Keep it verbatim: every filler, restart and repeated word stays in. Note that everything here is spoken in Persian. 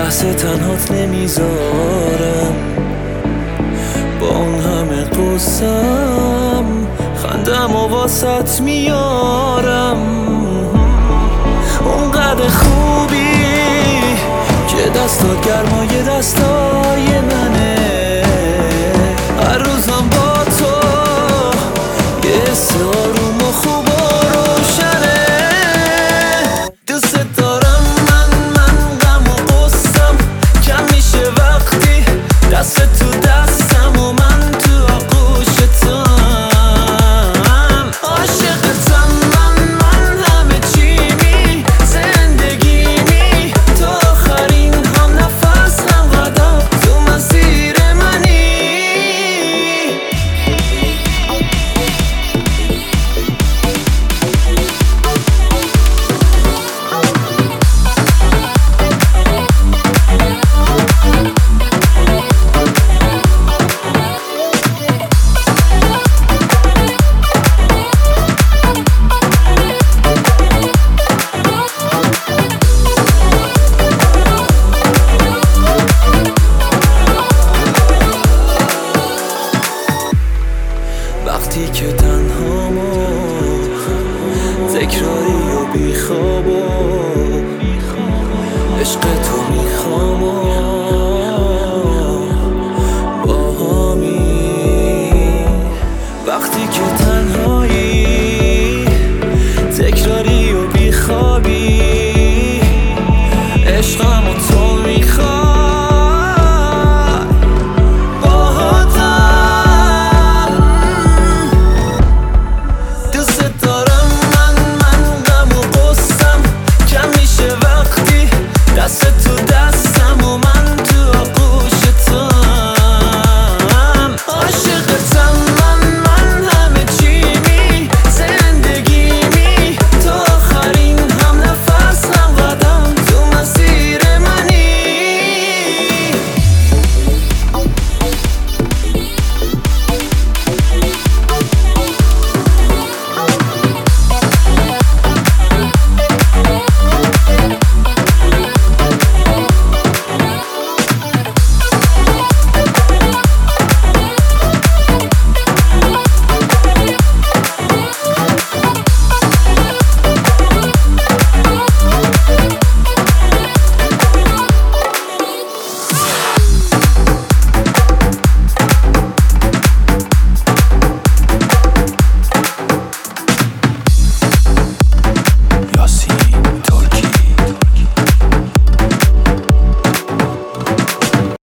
بحث تنهات نمیذارم، با اون همه قصم خندم و واسط میارم. اونقدر خوبی که دستات گرمای دستای منه، هر روزم با تو یه حس آروم و خوب و روشنه. دوست دارم من من غم و غصم کم میشه وقتی دست تو دستم و من تو آغوش توام. عاشقتم من من همه چیمی، زندگیمی تو آخرین هم نفس هم قدم تو مسیر منی. وقتی که تنهام و تکراری و بیخواب و عشق تو میخوام و